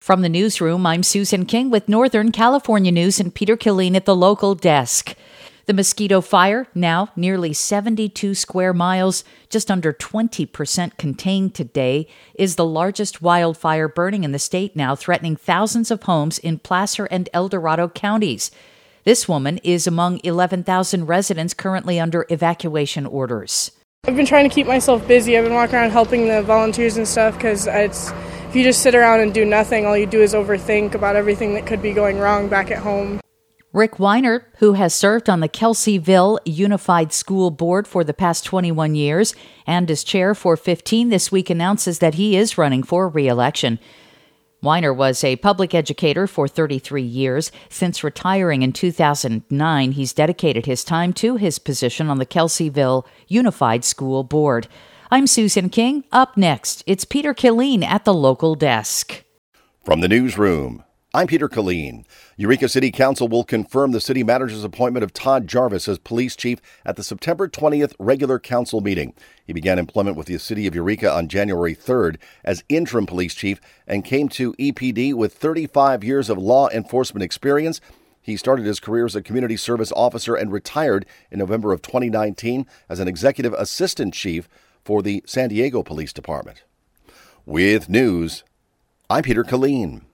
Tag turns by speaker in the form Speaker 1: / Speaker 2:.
Speaker 1: From the newsroom, I'm Susan King with Northern California News and Peter Killeen at the local desk. The Mosquito Fire, now nearly 72 square miles, just under 20% contained today, is the largest wildfire burning in the state now, threatening thousands of homes in Placer and El Dorado counties. This woman is among 11,000 residents currently under evacuation orders.
Speaker 2: I've been trying to keep myself busy. I've been walking around helping the volunteers and stuff because if you just sit around and do nothing, all you do is overthink about everything that could be going wrong back at home.
Speaker 1: Rick Weiner, who has served on the Kelseyville Unified School Board for the past 21 years and is chair for 15 this week, announces that he is running for re-election. Weiner was a public educator for 33 years. Since retiring in 2009, he's dedicated his time to his position on the Kelseyville Unified School Board. I'm Susan King. Up next, it's Peter Killeen at the local desk.
Speaker 3: From the newsroom, I'm Peter Killeen. Eureka City Council will confirm the city manager's appointment of Todd Jarvis as police chief at the September 20th regular council meeting. He began employment with the city of Eureka on January 3rd as interim police chief and came to EPD with 35 years of law enforcement experience. He started his career as a community service officer and retired in November of 2019 as an executive assistant chief for the San Diego Police Department. With news, I'm Peter Killeen.